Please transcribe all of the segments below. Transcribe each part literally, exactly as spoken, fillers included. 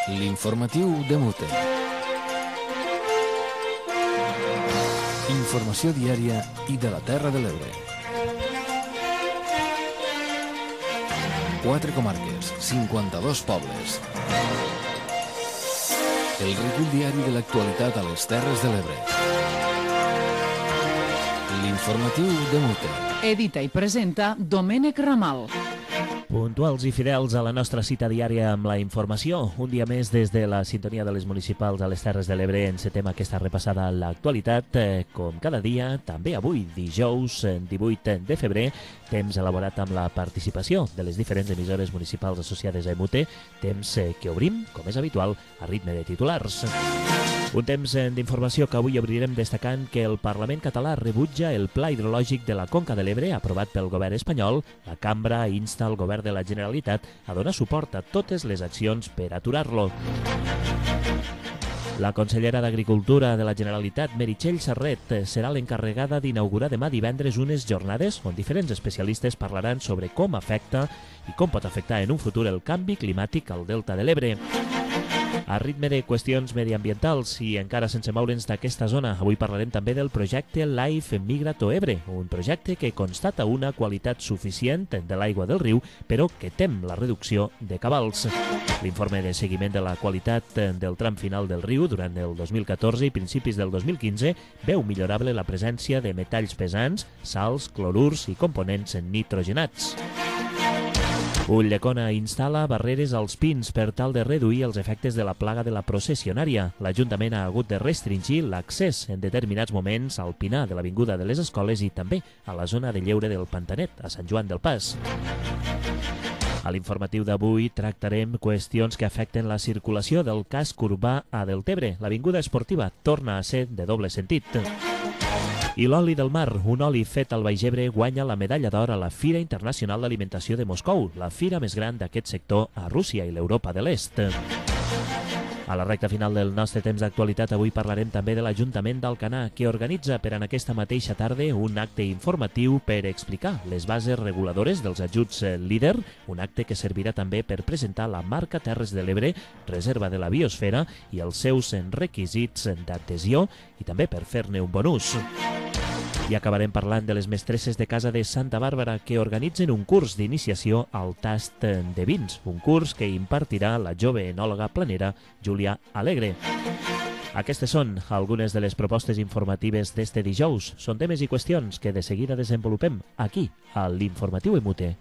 L'informatiu de Mute. Informació diària i de la Terra de l'Ebre. Quatre comarques, cinquanta-dos pobles. El recull diari de l'actualitat a les Terres de l'Ebre. L'informatiu de Mute. Edita i presenta Domènec Ramal. Puntuals i fidels a la nostra cita diària amb la informació. Un dia més des de la sintonia de les municipals a les Terres de l'Ebre encetem aquesta repassada a l'actualitat. Eh, com cada dia, també avui, dijous divuit de febrer, temps elaborat amb la participació de les diferents emissores municipals associades a Emute, temps eh, que obrim, com és habitual, a ritme de titulars. Un temps d'informació que avui obrirem destacant que el Parlament català rebutja el Pla Hidrològic de la Conca de l'Ebre aprovat pel govern espanyol. La cambra insta el govern de la Generalitat a donar suport a totes les accions per aturar-lo. La consellera d'Agricultura de la Generalitat, Meritxell Serret, serà l'encarregada d'inaugurar demà divendres unes jornades on diferents especialistes parlaran sobre com afecta i com pot afectar en un futur el canvi climàtic al Delta de l'Ebre. A ritme de qüestions mediambientals i encara sense moure'ns d'aquesta zona, avui parlarem també del projecte Life Migrato Ebre, un projecte que constata una qualitat suficient de l'aigua del riu, però que tem la reducció de cabals. L'informe de seguiment de la qualitat del tram final del riu durant el dos mil catorze i principis del dos mil quinze veu millorable la presència de metalls pesants, sals, clorurs i components nitrogenats. Ulldecona instal·la barreres als pins per tal de reduir els efectes de la plaga de la processionària. L'Ajuntament ha hagut de restringir l'accés en determinats moments al pinar de l'Avinguda de les Escoles i també a la zona de lleure del Pantanet, a Sant Joan del Pas. A l'informatiu d'avui tractarem qüestions que afecten la circulació del casc urbà a Deltebre. L'Avinguda Esportiva torna a ser de doble sentit. I l'oli del mar, un oli fet al Baix Ebre, guanya la medalla d'or a la Fira Internacional d'Alimentació de Moscou, la fira més gran d'aquest sector a Rússia i l'Europa de l'Est. A la recta final del nostre temps d'actualitat avui parlarem també de l'Ajuntament d'Alcanar, que organitza per en aquesta mateixa tarda un acte informatiu per explicar les bases reguladores dels ajuts líder, un acte que servirà també per presentar la marca Terres de l'Ebre, reserva de la biosfera i els seus requisits d'adhesió i també per fer-ne un bon ús. I acabarem parlant de les mestresses de casa de Santa Bàrbara que organitzen un curs d'iniciació al tast de vins, un curs que impartirà la jove enòloga planera Júlia Alegre. Aquestes són algunes de les propostes informatives d'este dijous. Són temes i qüestions que de seguida desenvolupem aquí, a l'Informatiu Emute.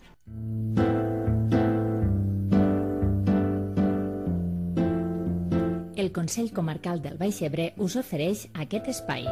El Consell Comarcal del Baix Ebre us ofereix aquest espai.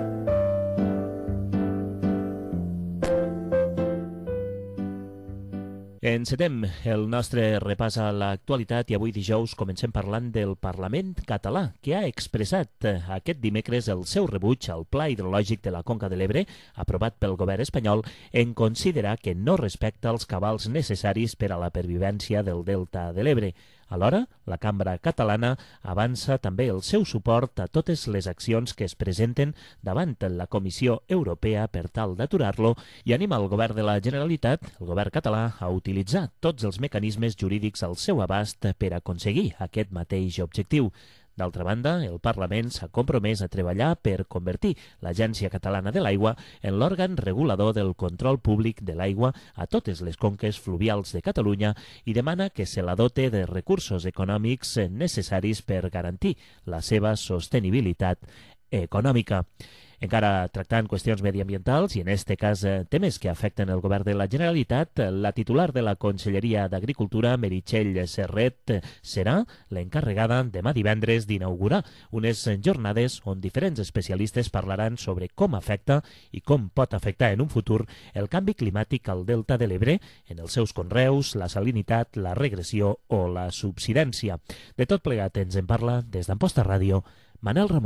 Encetem el nostre repàs a l'actualitat i avui dijous comencem parlant del Parlament català, que ha expressat aquest dimecres el seu rebuig al Pla Hidrològic de la Conca de l'Ebre, aprovat pel govern espanyol, en considerar que no respecta els cabals necessaris per a la pervivència del Delta de l'Ebre. Alhora, la cambra catalana avança també el seu suport a totes les accions que es presenten davant la Comissió Europea per tal d'aturar-lo i anima el govern de la Generalitat, el govern català, a utilitzar tots els mecanismes jurídics al seu abast per aconseguir aquest mateix objectiu. D'altra banda, el Parlament s'ha compromès a treballar per convertir l'Agència Catalana de l'Aigua en l'òrgan regulador del control públic de l'aigua a totes les conques fluvials de Catalunya i demana que se la dote de recursos econòmics necessaris per garantir la seva sostenibilitat econòmica. Encara tractant qüestions mediambientals i en este cas temes que afecten el govern de la Generalitat, la titular de la Conselleria d'Agricultura, Meritxell Serret, serà l'encarregada demà divendres d'inaugurar unes jornades on diferents especialistes parlaran sobre com afecta i com pot afectar en un futur el canvi climàtic al Delta de l'Ebre en els seus conreus, la salinitat, la regressió o la subsidència. De tot plegat ens en parla des d'Amposta Ràdio, Manel Ramon.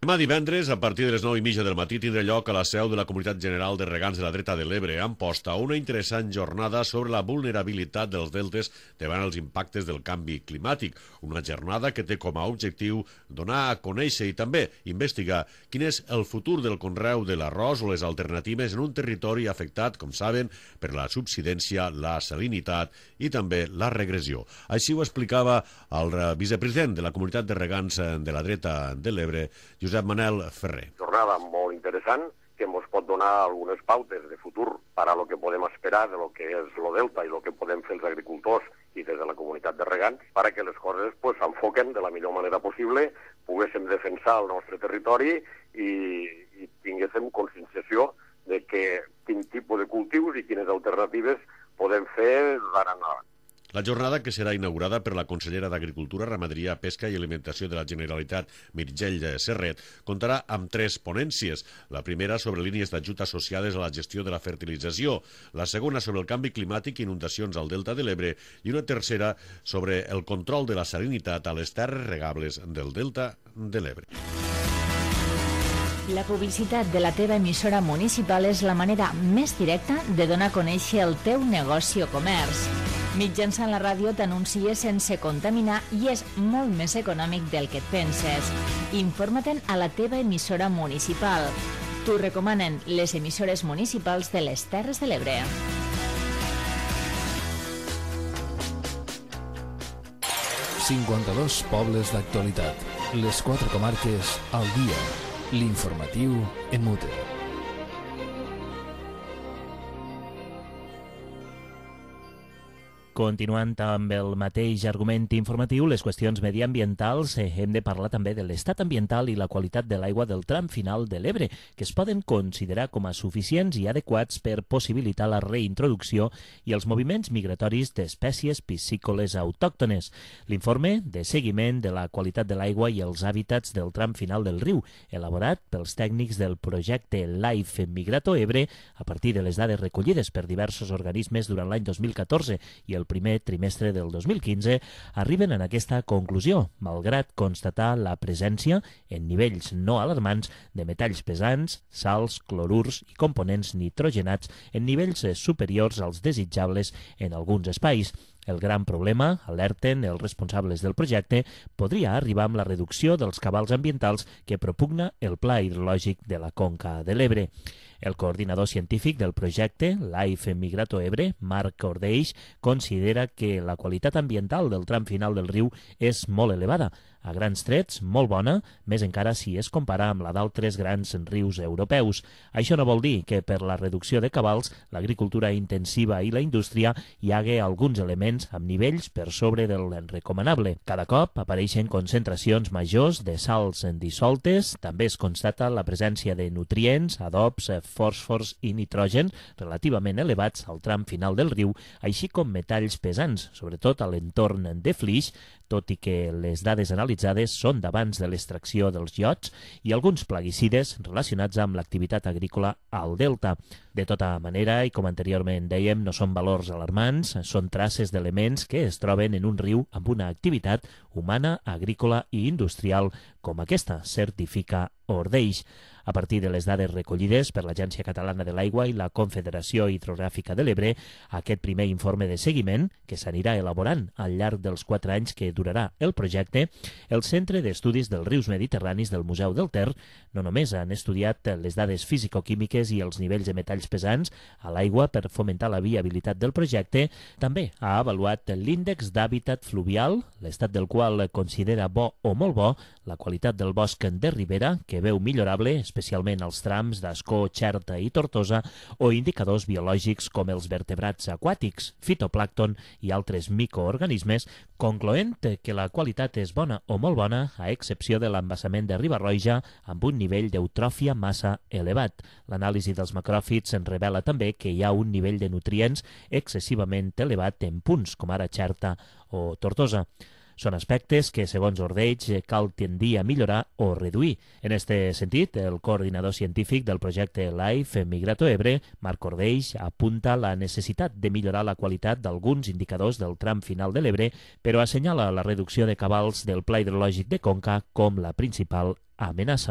Demà divendres, a partir de les nou i mitja del matí, tindrà lloc a la seu de la Comunitat General de Regants de la Dreta de l'Ebre, a Amposta, una interessant jornada sobre la vulnerabilitat dels deltes davant els impactes del canvi climàtic. Una jornada que té com a objectiu donar a conèixer i també investigar quin és el futur del conreu de l'arròs o les alternatives en un territori afectat, com saben, per la subsidència, la salinitat i també la regressió. Així ho explicava el vicepresident de la Comunitat de Regants de la Dreta de l'Ebre, Josep Manel Ferrer. Jornada molt interessant que ens pot donar algunes pautes de futur per a lo que podem esperar de lo que és el delta i lo que podem fer els agricultors i des de la comunitat de regants, per a que les coses pues, s'enfoquen de la millor manera possible, poguéssim defensar el nostre territori i, i tinguéssim conscienciació de que quin tipus de cultius i quines alternatives podem fer d'ara endavant. La jornada, que serà inaugurada per la consellera d'Agricultura, Ramaderia, Pesca i Alimentació de la Generalitat, Meritxell Serret, comptarà amb tres ponències. La primera sobre línies d'ajut associades a la gestió de la fertilització, la segona sobre el canvi climàtic i inundacions al Delta de l'Ebre i una tercera sobre el control de la salinitat a les terres regables del Delta de l'Ebre. La publicitat de la teva emissora municipal és la manera més directa de donar a conèixer el teu negoci o comerç. Mitjançant la ràdio t'anuncies sense contaminar i és molt més econòmic del que et penses. Informa-te'n a la teva emissora municipal. T'ho recomanen les emissores municipals de les Terres de l'Ebre. cinquanta-dos pobles d'actualitat. Les quatre comarques al dia. L'informatiu en mute. Continuant amb el mateix argument informatiu, les qüestions mediambientals, eh, hem de parlar també de l'estat ambiental i la qualitat de l'aigua del tram final de l'Ebre, que es poden considerar com a suficients i adequats per possibilitar la reintroducció i els moviments migratoris d'espècies piscícoles autòctones. L'informe de seguiment de la qualitat de l'aigua i els hàbitats del tram final del riu, elaborat pels tècnics del projecte LIFE Migrato Ebre, a partir de les dades recollides per diversos organismes durant l'any dos mil catorze i el el primer trimestre del dos mil quinze, arriben en aquesta conclusió, malgrat constatar la presència, en nivells no alarmants, de metalls pesants, sals, clorurs i components nitrogenats en nivells superiors als desitjables en alguns espais. El gran problema, alerten els responsables del projecte, podria arribar amb la reducció dels cabals ambientals que propugna el Pla Hidrològic de la Conca de l'Ebre. El coordinador científic del projecte, LIFE Migrato Ebre, Marc Ordeix, considera que la qualitat ambiental del tram final del riu és molt elevada, a grans trets molt bona, més encara si es compara amb la d'altres grans rius europeus. Això no vol dir que per la reducció de cabals, l'agricultura intensiva i la indústria hi hagi alguns elements amb nivells per sobre del recomanable. Cada cop apareixen concentracions majors de sals dissoltes, també es constata la presència de nutrients, adobs, fòsfors i nitrogen relativament elevats al tram final del riu, així com metalls pesants, sobretot a l'entorn de Flix, tot i que les dades analitzades són d'abans de l'extracció dels iots i alguns plaguicides relacionats amb l'activitat agrícola al delta. De tota manera, i com anteriorment dèiem, no són valors alarmants, són traces d'elements que es troben en un riu amb una activitat humana, agrícola i industrial, com aquesta certifica Ordeix. A partir de les dades recollides per l'Agència Catalana de l'Aigua i la Confederació Hidrogràfica de l'Ebre, aquest primer informe de seguiment, que s'anirà elaborant al llarg dels quatre anys que durarà el projecte, el Centre d'Estudis dels Rius Mediterranis del Museu del Ter no només han estudiat les dades físico-químiques i els nivells de metalls pesants a l'aigua per fomentar la viabilitat del projecte, també ha avaluat l'índex d'hàbitat fluvial, l'estat del qual considera bo o molt bo, la qualitat del bosc de ribera, que veu millorable, especialment als trams d'Ascó, Xerta i Tortosa, o indicadors biològics com els vertebrats aquàtics, fitoplàncton i altres microorganismes, concloent que la qualitat és bona o molt bona, a excepció de l'embassament de Riba-roja, amb un nivell d'eutròfia massa elevat. L'anàlisi dels macròfits en revela també que hi ha un nivell de nutrients excessivament elevat en punts com ara Xerta o Tortosa. Són aspectes que, segons Ordeix, cal tendir a millorar o reduir. En este sentit, el coordinador científic del projecte LIFE Migrato Ebre, Marc Ordeix, apunta la necessitat de millorar la qualitat d'alguns indicadors del tram final de l'Ebre, però assenyala la reducció de cabals del Pla Hidrològic de Conca com la principal amenaça.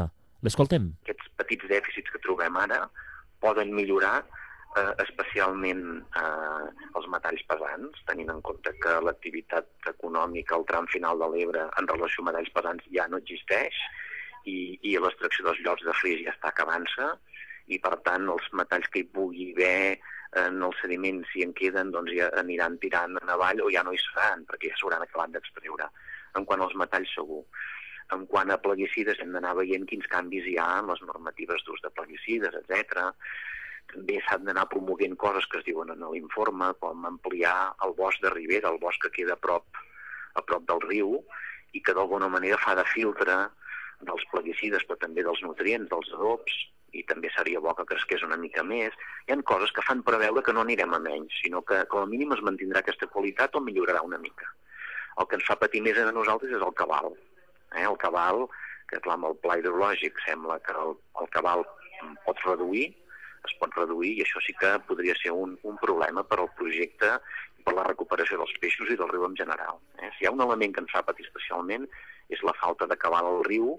L'escoltem. Aquests petits dèficits que trobem ara poden millorar eh, especialment eh, els metalls pesants, tenint en compte que l'activitat econòmica al tram final de l'Ebre en relació a metalls pesants ja no existeix i, i l'extracció dels llocs de flix ja està acabant-se i, per tant, els metalls que hi pugui haver en els sediments, si en queden, doncs ja aniran tirant en avall o ja no hi seran, perquè ja s'hauran acabat d'extreure. En quant als metalls, segur. En quant a plaguicides, hem d'anar veient quins canvis hi ha en les normatives d'ús de plaguicides, etcètera. També s'han d'anar promovent coses que es diuen en l'informe, com ampliar el bosc de ribera, el bosc que queda a prop, a prop del riu, i que d'alguna manera fa de filtre dels plaguicides, però també dels nutrients, dels adobs, i també seria bo que cresqués una mica més. Hi ha coses que fan preveure que no anirem a menys, sinó que com a mínim es mantindrà aquesta qualitat o millorarà una mica. El que ens fa patir més a nosaltres és el cabal. Eh? El cabal, que clar, amb el pla hidrològic sembla que el, el cabal pot reduir, es pot reduir, i això sí que podria ser un, un problema per al projecte i per la recuperació dels peixos i del riu en general. Eh? Si hi ha un element que ens fa patir especialment és la falta de cabal al riu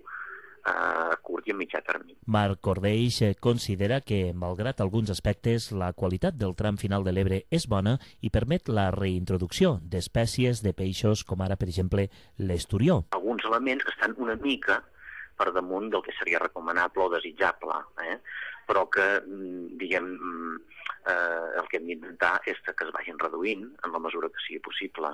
a curt i a mitjà termini. Marc Cordeix considera que, malgrat alguns aspectes, la qualitat del tram final de l'Ebre és bona i permet la reintroducció d'espècies de peixos com ara, per exemple, l'esturió. Alguns elements que estan una mica per damunt del que seria recomanable o desitjable, eh? però que, diguem, eh, el que hem d'intentar és que es vagin reduint en la mesura que sigui possible.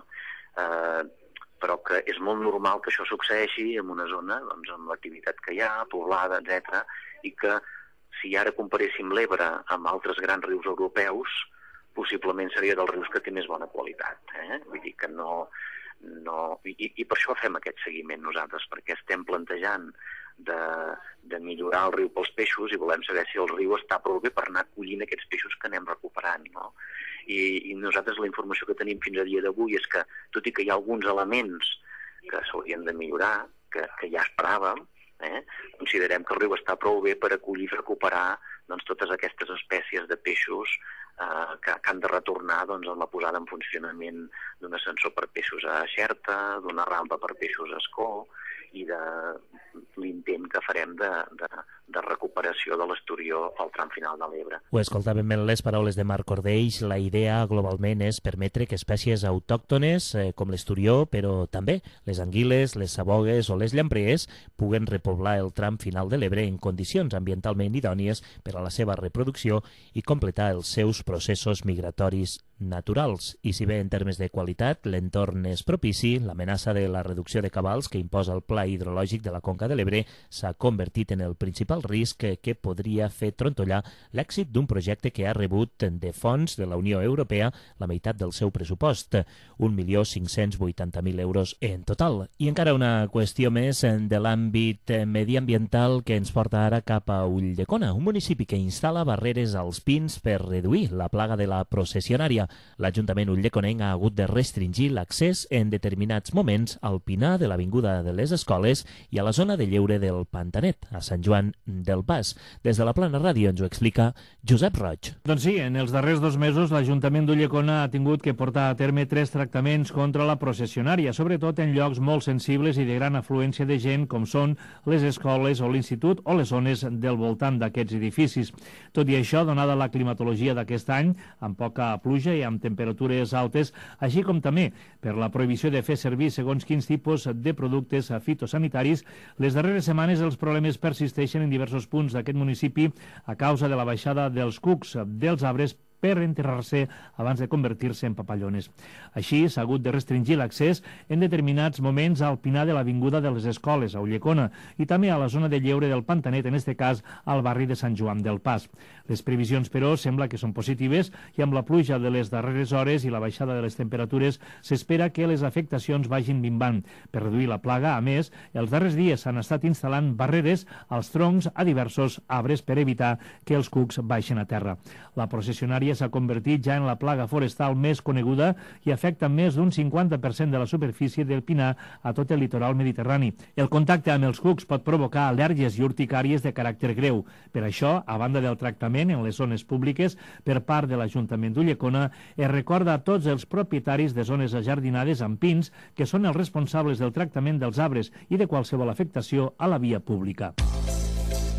Eh, però que és molt normal que això succeeixi en una zona doncs, amb l'activitat que hi ha, poblada, etcètera, i que si ara comparéssim l'Ebre amb altres grans rius europeus, possiblement seria dels rius que té més bona qualitat. Eh? Vull dir que no... no... I, I per això fem aquest seguiment nosaltres, perquè estem plantejant de, de millorar el riu pels peixos i volem saber si el riu està prou bé per anar collint aquests peixos que anem recuperant, no? I, i nosaltres la informació que tenim fins a dia d'avui és que, tot i que hi ha alguns elements que s'haurien de millorar, que, que ja esperàvem, eh, considerem que el riu està prou bé per acollir i recuperar doncs, totes aquestes espècies de peixos eh, que, que han de retornar doncs, amb la posada en funcionament d'un ascensor per peixos a Xerta, d'una rampa per peixos a Escó, i de l'intent que farem de, de, de recuperació de l'esturió al tram final de l'Ebre. Ho escoltàvem en les paraules de Marc Cordeix. La idea globalment és permetre que espècies autòctones eh, com l'esturió, però també les anguiles, les sabogues o les llamprees puguen repoblar el tram final de l'Ebre en condicions ambientalment idònies per a la seva reproducció i completar els seus processos migratoris naturals. I si bé en termes de qualitat l'entorn és propici, l'amenaça de la reducció de cabals que imposa el Pla Hidrològic de la Conca de l'Ebre s'ha convertit en el principal risc que podria fer trontollar l'èxit d'un projecte que ha rebut de fons de la Unió Europea la meitat del seu pressupost, un milió cinc-cents vuitanta mil euros en total. I encara una qüestió més de l'àmbit mediambiental que ens porta ara cap a Ulldecona, un municipi que instal·la barreres als pins per reduir la plaga de la processionària. L'Ajuntament ulleconenc ha hagut de restringir l'accés en determinats moments al pinar de l'Avinguda de les Escoles i a la zona de lleure del Pantanet, a Sant Joan del Pas. Des de la Plana Ràdio ens ho explica Josep Roig. Doncs sí, en els darrers dos mesos l'Ajuntament d'Ulldecona ha tingut que portar a terme tres tractaments contra la processionària, sobretot en llocs molt sensibles i de gran afluència de gent, com són les escoles o l'institut o les zones del voltant d'aquests edificis. Tot i això, donada la climatologia d'aquest any, amb poca pluja i amb temperatures altes, així com també per la prohibició de fer servir segons quins tipus de productes fitosanitaris, les darreres setmanes els problemes persisteixen en diversos punts d'aquest municipi a causa de la baixada dels cucs dels arbres per enterrar-se abans de convertir-se en papallones. Així, s'ha hagut de restringir l'accés en determinats moments al pinar de l'Avinguda de les Escoles, a Ulldecona, i també a la zona de lleure del Pantanet, en este cas al barri de Sant Joan del Pas. Les previsions, però, sembla que són positives i amb la pluja de les darreres hores i la baixada de les temperatures s'espera que les afectacions vagin minvant. Per reduir la plaga, a més, els darrers dies s'han estat instal·lant barreres als troncs a diversos arbres per evitar que els cucs baixen a terra. La processionària s'ha convertit ja en la plaga forestal més coneguda i afecta més d'un cinquanta per cent de la superfície del pinar a tot el litoral mediterrani. El contacte amb els cucs pot provocar al·lèrgies i urticàries de caràcter greu. Per això, a banda del tractament en les zones públiques per part de l'Ajuntament d'Ulldecona, es recorda a tots els propietaris de zones ajardinades amb pins que són els responsables del tractament dels arbres i de qualsevol afectació a la via pública.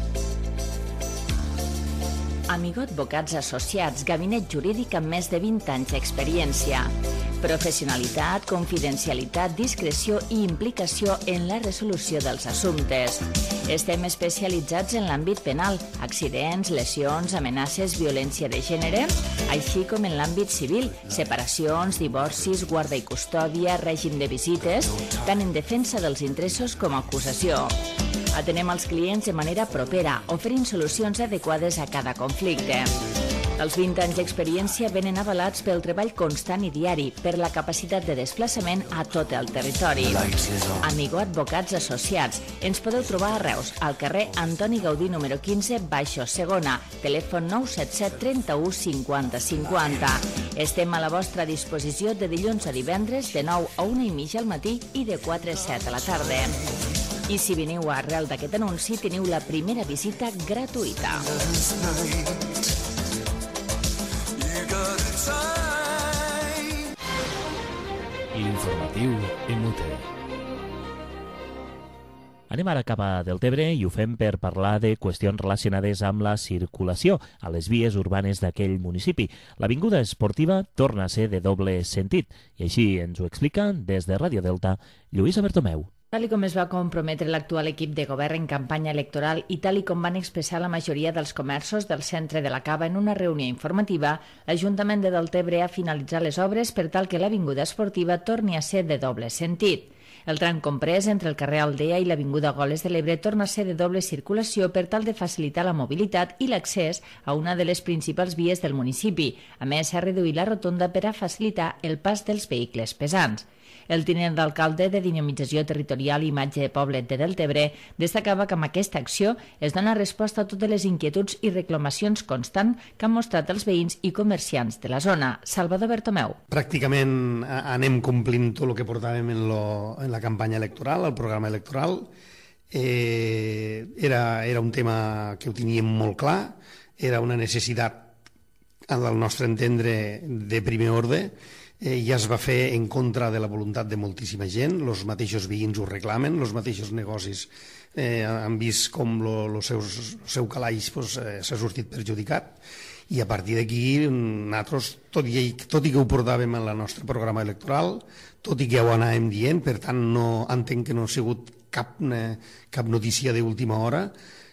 Amigo Advocats Associats, gabinet jurídic amb més de vint anys d'experiència. Professionalitat, confidencialitat, discreció i implicació en la resolució dels assumptes. Estem especialitzats en l'àmbit penal, accidents, lesions, amenaces, violència de gènere, així com en l'àmbit civil, separacions, divorcis, guarda i custòdia, règim de visites, tant en defensa dels interessos com a acusació. Atenem els clients de manera propera, oferint solucions adequades a cada conflicte. Els vint anys d'experiència venen avalats pel treball constant i diari, per la capacitat de desplaçament a tot el territori. Amigo Advocats Associats. Ens podeu trobar a Reus, al carrer Antoni Gaudí número quinze, baixo segona, telèfon nou set set trenta-u cinquanta cinquanta. Estem a la vostra disposició de dilluns a divendres de nou a una i mitja al matí i de quatre a set a la tarda. I si veniu arrel d'aquest anunci, teniu la primera visita gratuïta. L'informatiu M U T. Anem ara cap a Deltebre i ho fem per parlar de qüestions relacionades amb la circulació a les vies urbanes d'aquell municipi. L'avinguda esportiva torna a ser de doble sentit i així ens ho explica des de Ràdio Delta Lluïsa Bertomeu. Tal com es va comprometre l'actual equip de govern en campanya electoral i tal com van expressar la majoria dels comerços del centre de la Cava en una reunió informativa, l'Ajuntament de Deltebre ha finalitzat les obres per tal que l'avinguda esportiva torni a ser de doble sentit. El tram comprès entre el carrer Aldea i l'avinguda Goles de l'Ebre torna a ser de doble circulació per tal de facilitar la mobilitat i l'accés a una de les principals vies del municipi. A més, s'ha reduït la rotonda per a facilitar el pas dels vehicles pesants. El tinent d'alcalde de Dinamització Territorial i Imatge de Poblet de Deltebre destacava que amb aquesta acció es dona resposta a totes les inquietuds i reclamacions constants que han mostrat els veïns i comerciants de la zona. Salvador Bertomeu. Pràcticament anem complint tot el que portàvem en, lo, en la campanya electoral, el programa electoral. Eh, era, era un tema que ho teníem molt clar, era una necessitat, al nostre entendre, de primer ordre. Eh, ja es va fer en contra de la voluntat de moltíssima gent, els mateixos veïns ho reclamen, els mateixos negocis eh, han vist com el seu, seu calaix pues, eh, s'ha sortit perjudicat i a partir d'aquí nosaltres, tot i, tot i que ho portàvem en el nostre programa electoral, tot i que ho anàvem dient, per tant no entenc que no ha sigut cap, cap notícia d'última hora,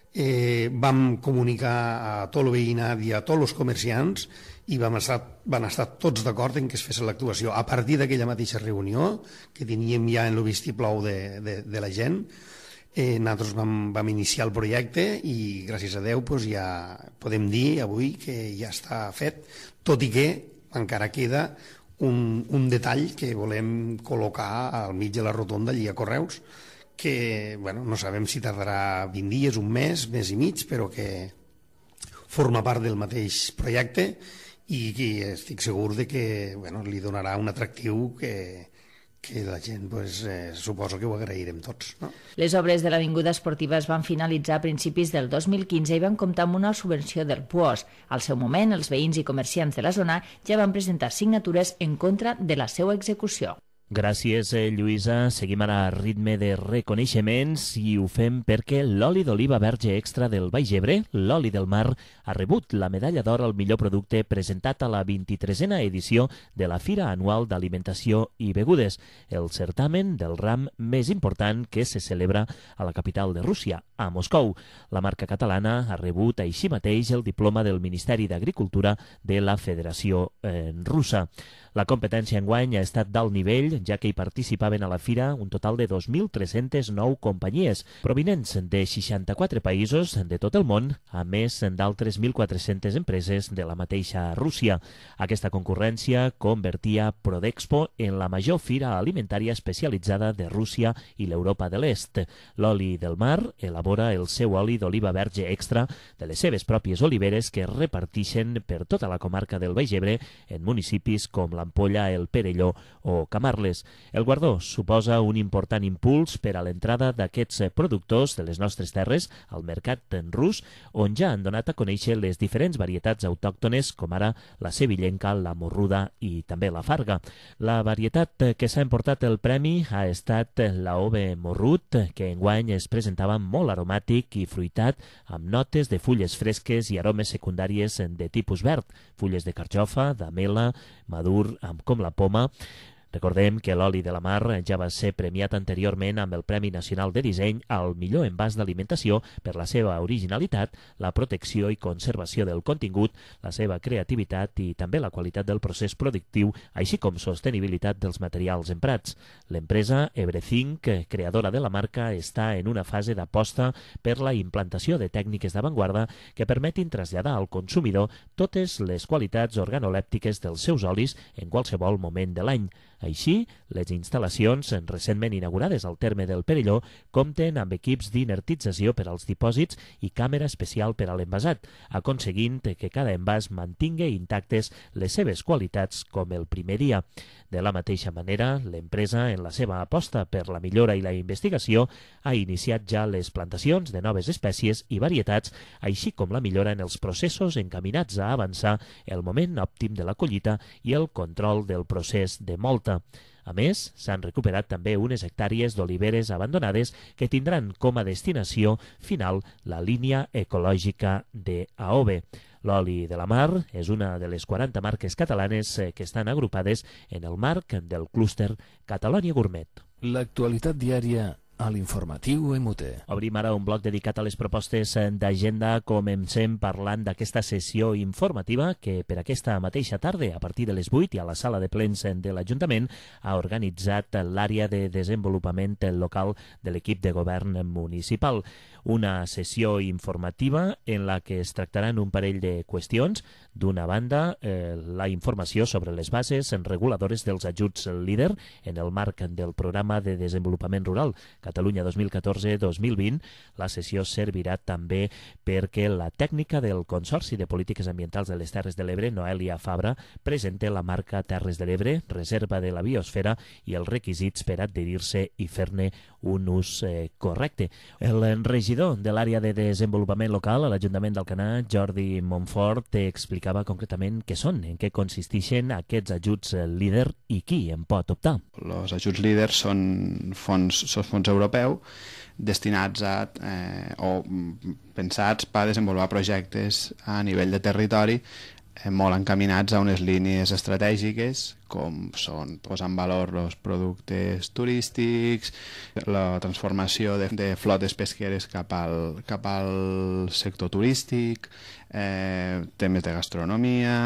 eh, vam comunicar a tot el veïnat i a tots els comerciants i vam estar, van estar tots d'acord en que es fes l'actuació. A partir d'aquella mateixa reunió, que teníem ja en el vistiplau de, de, de la gent, eh, nosaltres vam, vam iniciar el projecte i gràcies a Déu pues, ja podem dir avui que ja està fet, tot i que encara queda un, un detall que volem col·locar al mig de la rotonda allí a Correus, que bueno, no sabem si tardarà vint dies, un mes, mes i mig, però que forma part del mateix projecte i que estic segur de que bueno, li donarà un atractiu que, que la gent pues, eh, suposo que ho agrairem tots. No? Les obres de l'avinguda esportiva es van finalitzar a principis del dos mil quinze i van comptar amb una subvenció del P U O S. Al seu moment, els veïns i comerciants de la zona ja van presentar signatures en contra de la seva execució. Gràcies, Lluïsa. Seguim ara a ritme de reconeixements i ho fem perquè l'oli d'oliva verge extra del Baix Ebre, l'oli del mar, ha rebut la medalla d'or al millor producte presentat a la vint-i-tresena edició de la Fira Anual d'Alimentació i Begudes, el certamen del ram més important que se celebra a la capital de Rússia, a Moscou. La marca catalana ha rebut així mateix el diploma del Ministeri d'Agricultura de la Federació eh, Russa. La competència enguany ha estat d'alt nivell, ja que hi participaven a la fira un total de dos mil tres-centes nou companyies, provinents de seixanta-quatre països de tot el món, a més d'altres mil quatre-centes empreses de la mateixa Rússia. Aquesta concurrència convertia Prodexpo en la major fira alimentària especialitzada de Rússia i l'Europa de l'Est. L'oli del mar elabora el seu oli d'oliva verge extra de les seves pròpies oliveres que repartixen per tota la comarca del Baix Ebre en municipis com l'Ampolla, el Perelló o Camarles. agrícoles. El guardó suposa un important impuls per a l'entrada d'aquests productors de les nostres terres al mercat rus, on ja han donat a conèixer les diferents varietats autòctones, com ara la sevillenca, la morruda i també la farga. La varietat que s'ha emportat el premi ha estat l'Aove morrut, que enguany es presentava molt aromàtic i fruitat, amb notes de fulles fresques i aromes secundàries de tipus verd, fulles de carxofa, d'amela, madur amb com la poma. Recordem que l'oli de la mar ja va ser premiat anteriorment amb el Premi Nacional de Disseny al millor envàs d'alimentació per la seva originalitat, la protecció i conservació del contingut, la seva creativitat i també la qualitat del procés productiu, així com sostenibilitat dels materials emprats. L'empresa Ebrezinc, creadora de la marca, està en una fase d'aposta per la implantació de tècniques d'avantguarda que permetin traslladar al consumidor totes les qualitats organolèptiques dels seus olis en qualsevol moment de l'any. Així, les instal·lacions recentment inaugurades al terme del Perelló compten amb equips d'inertització per als dipòsits i càmera especial per a l'envasat, aconseguint que cada envàs mantingui intactes les seves qualitats com el primer dia. De la mateixa manera, l'empresa, en la seva aposta per la millora i la investigació, ha iniciat ja les plantacions de noves espècies i varietats, així com la millora en els processos encaminats a avançar el moment òptim de la collita i el control del procés de molta. A més, s'han recuperat també unes hectàrees d'oliveres abandonades que tindran com a destinació final la línia ecològica d'Aove. L'oli de la mar és una de les quaranta marques catalanes que estan agrupades en el marc del clúster Catalònia Gourmet. L'actualitat diària a l'informatiu M U T. Obrim ara un bloc dedicat a les propostes d'agenda. Comencem parlant d'aquesta sessió informativa que per aquesta mateixa tarda, a partir de les vuit i a la sala de plens de l'Ajuntament, ha organitzat l'àrea de desenvolupament local de l'equip de govern municipal. Una sessió informativa en la que es tractaran un parell de qüestions. D'una banda, eh, la informació sobre les bases reguladores dels ajuts líder en el marc del programa de desenvolupament rural Catalunya dos mil catorze dos mil vint. La sessió servirà també perquè la tècnica del Consorci de Polítiques Ambientals de les Terres de l'Ebre, Noelia Fabra, presenta la marca Terres de l'Ebre, reserva de la biosfera i els requisits per adherir-se i fer-ne un ús eh, correcte. El regidor de l'àrea de desenvolupament local a l'Ajuntament d'Alcanar, Jordi Montfort, explicava concretament què són, en què consisteixen aquests ajuts líder i qui en pot optar. Els ajuts líder són fons, són fons europeus destinats a, eh, o pensats per desenvolupar projectes a nivell de territori eh, molt encaminats a unes línies estratègiques com són posar en valor els productes turístics, la transformació de, de flotes pesqueres cap al, cap al sector turístic, eh, temes de gastronomia,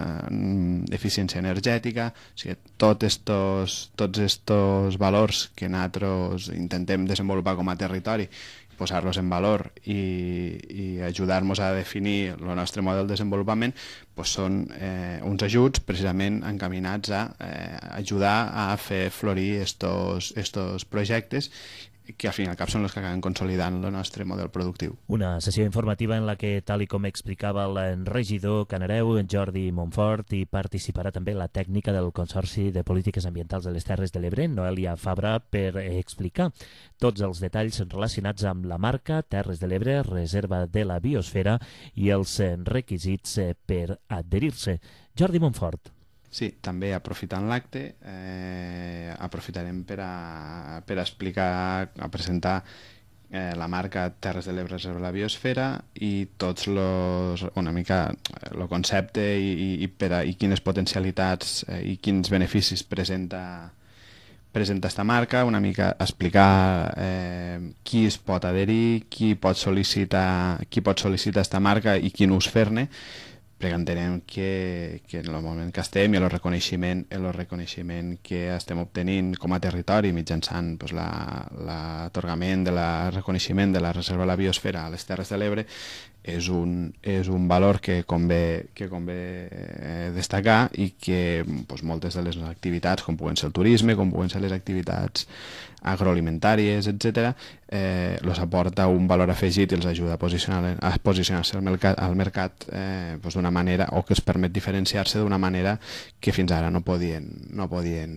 eh, eficiència energètica, o sigui, tots estos, tots estos valors que nosaltres intentem desenvolupar com a territori, posar-los en valor i, i ajudar-nos a definir el nostre model de desenvolupament, doncs són eh, uns ajuts precisament encaminats a eh, ajudar a fer florir estos, estos projectes que al fin i al cap són els que acaben consolidant el nostre model productiu. Una sessió informativa en la que, tal i com explicava el regidor canareu, Jordi Montfort, hi participarà també la tècnica del Consorci de Polítiques Ambientals de les Terres de l'Ebre, Noelia Fabra, per explicar tots els detalls relacionats amb la marca Terres de l'Ebre, reserva de la biosfera i els requisits per adherir-se. Jordi Montfort. Sí, també aprofitant l'acte, eh, aprofitarem per a, per a explicar, a presentar eh, la marca Terres de l'Ebre Reserva de la Biosfera i tots los, una mica el concepte i, i, per a, i quines potencialitats eh, i quins beneficis presenta presenta esta marca, una mica explicar eh, qui es pot adherir, qui pot sol·licitar qui pot sol·licitar esta marca i quin ús fer-ne, perquè entenem que, que en el moment que estem i el reconeixement, el reconeixement que estem obtenint com a territori mitjançant pues, l'atorgament de la reconeixement de la Reserva de la Biosfera a les Terres de l'Ebre és un, és un valor que convé, que convé eh, destacar i que pues, moltes de les activitats, com puguen ser el turisme, com puguen ser les activitats agroalimentàries, etcètera, eh, els aporta un valor afegit i els ajuda a posicionar-se a posicionar al mercat, al mercat eh, pues, d'una manera, o que els permet diferenciar-se d'una manera que fins ara no podien, no podien fer.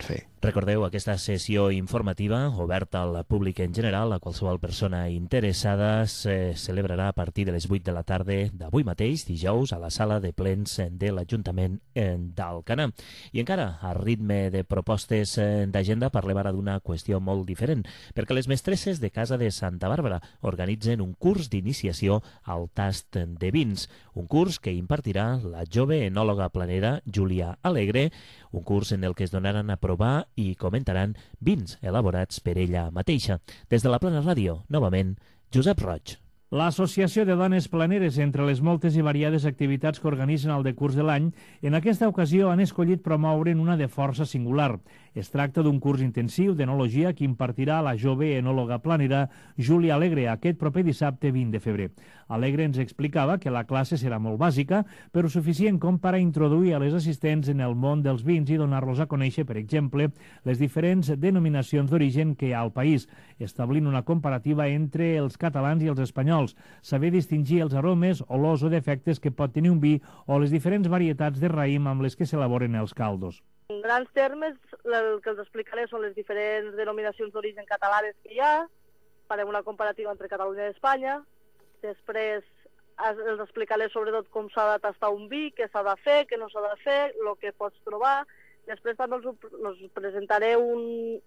Recordeu, aquesta sessió informativa, oberta al públic en general, a qualsevol persona interessada, se celebrarà a partir de les vuit de la tarda d'avui mateix, dijous, a la sala de plens de l'Ajuntament d'Alcanar. I encara, a ritme de propostes d'agenda, parlem ara d'una qüestió molt diferent, perquè les mestresses de Casa de Santa Bàrbara organitzen un curs d'iniciació al tast de vins, un curs que impartirà la jove enòloga planera Júlia Alegre, un curs en el que es donaran a provar i comentaran vins elaborats per ella mateixa. Des de la Plana Ràdio, novament, Josep Roig. L'Associació de Dones Planeres, entre les moltes i variades activitats que organitzen al decurs de l'any, en aquesta ocasió han escollit promoure'n una de força singular. Es tracta d'un curs intensiu d'enologia que impartirà la jove enòloga planera Júlia Alegre aquest proper dissabte vint de febrer. Alegre ens explicava que la classe serà molt bàsica, però suficient com per a introduir a les assistents en el món dels vins i donar-los a conèixer, per exemple, les diferents denominacions d'origen que hi ha al país, establint una comparativa entre els catalans i els espanyols, saber distingir els aromes, olors o defectes que pot tenir un vi o les diferents varietats de raïm amb les que s'elaboren els caldos. En grans termes, el que els explicaré són les diferents denominacions d'origen catalanes que hi ha, farem una comparativa entre Catalunya i Espanya, després els explicaré sobretot com s'ha de tastar un vi, què s'ha de fer, què no s'ha de fer, el que pots trobar, després també els, els presentaré un,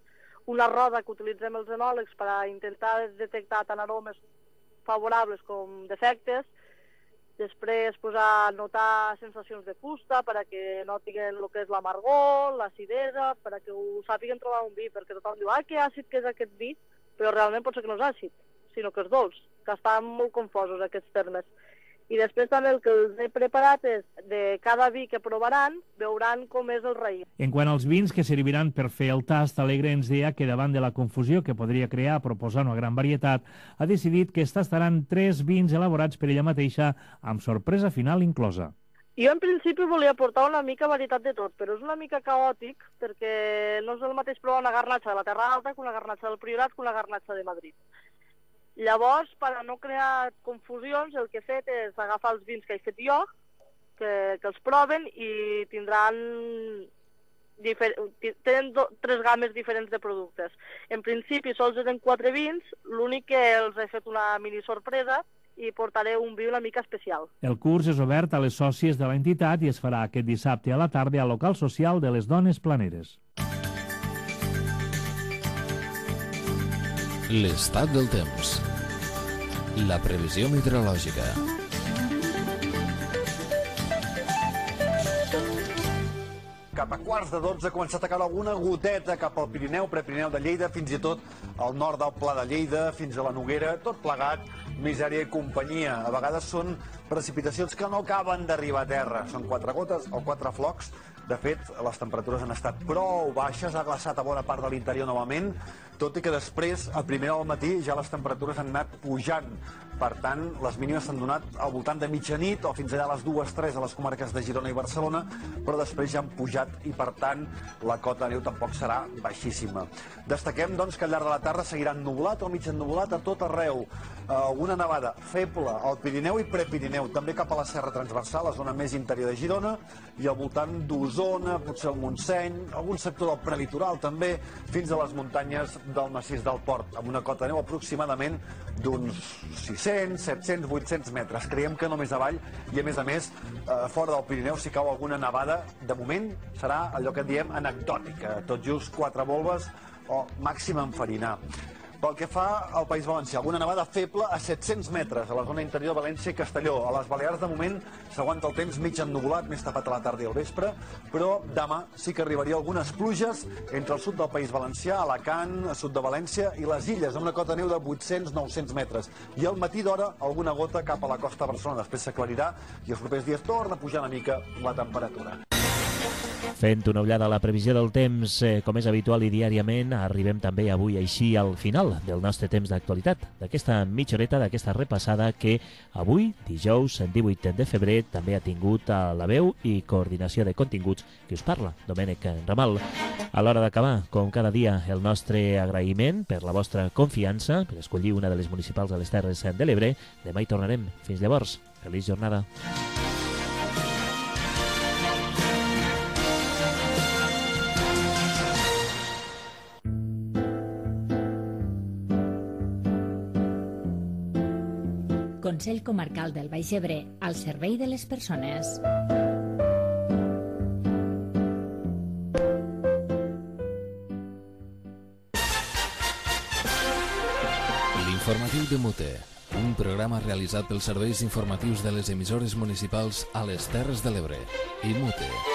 una roda que utilitzem els enòlegs per a intentar detectar tant aromes favorables com defectes, després posar, notar sensacions de fusta per a que notin el que és l'amargor, l'acidesa, per a que ho sàpiguen trobar un vi, perquè tothom diu, ah, que àcid que és aquest vi, però realment pot ser que no és àcid, sinó que és dolç, que estan molt confosos aquests termes. I després també el que els he preparat és, de cada vi que provaran, veuran com és el raïm. En quant als vins que serviran per fer el tast, Alegre ens deia que davant de la confusió que podria crear proposar una gran varietat, ha decidit que es tastaran tres vins elaborats per ella mateixa, amb sorpresa final inclosa. Jo en principi volia portar una mica varietat de tot, però és una mica caòtic, perquè no és el mateix provar una garnatxa de la Terra Alta que una garnatxa del Priorat que una garnatxa de Madrid. Llavors, per a no crear confusions, el que he fet és agafar els vins que he fet jo, que, que els proven i tindran difer tenen do, tres games diferents de productes. En principi sols eren quatre vins, l'únic que els he fet una mini sorpresa i portaré un vi una mica especial. El curs és obert a les sòcies de l'entitat i es farà aquest dissabte a la tarda al local social de les Dones Planeres. L'estat del temps. La previsió meteorològica. Cap a quarts de dotze ha començat a caure alguna goteta cap al Pirineu, Prepirineu de Lleida, fins i tot al nord del Pla de Lleida, fins a la Noguera, tot plegat, misèria i companyia. A vegades són precipitacions que no acaben d'arribar a terra. Són quatre gotes o quatre flocs. De fet, les temperatures han estat prou baixes, ha glaçat a bona part de l'interior novament, tot i que després, a primera hora del matí, ja les temperatures han anat pujant. Per tant, les mínimes s'han donat al voltant de mitjanit o fins allà a les dues tres a les comarques de Girona i Barcelona, però després ja han pujat i, per tant, la cota de neu tampoc serà baixíssima. Destaquem, doncs, que al llarg de la tarda seguirà ennublat o mig ennublat a tot arreu. Alguna nevada feble al Pirineu i Prepirineu, també cap a la Serra Transversal, la zona més interior de Girona, i al voltant d'Osona, potser el Montseny, algun sector del prelitoral també, fins a les muntanyes del massís del Port, amb una cota de neu aproximadament d'uns sis-cents, set-cents, vuit-cents metres. Creiem que no més avall i, a més a més, fora del Pirineu, si cau alguna nevada, de moment serà allò que en diem anecdòtica, tot just quatre volves o màxim enfarinar. Pel que fa al País Valencià, alguna nevada feble a set-cents metres a la zona interior de València i Castelló. A les Balears, de moment, s'aguanta el temps mig ennuvolat, més tapat a la tarda i al vespre, però demà sí que arribaria algunes pluges entre el sud del País Valencià, Alacant, sud de València i les Illes, amb una cota de neu de vuit-cents a nou-cents metres. I al matí d'hora, alguna gota cap a la costa de Barcelona. Després s'aclarirà i els propers dies torna a pujar una mica la temperatura. Fent una ullada a la previsió del temps, eh, com és habitual i diàriament, arribem també avui així al final del nostre temps d'actualitat, d'aquesta mitja horeta, d'aquesta repassada que avui, dijous divuit de febrer, també ha tingut a la veu i coordinació de continguts que us parla, Domènec Ramal. A l'hora d'acabar, com cada dia, el nostre agraïment per la vostra confiança, per escollir una de les municipals a les Terres de l'Ebre. Demà hi tornarem. Fins llavors, feliç jornada. Consell Comarcal del Baix Ebre, al servei de les persones. L'informatiu de Mute, un programa realitzat pels serveis informatius de les emissores municipals a les Terres de l'Ebre i Mute.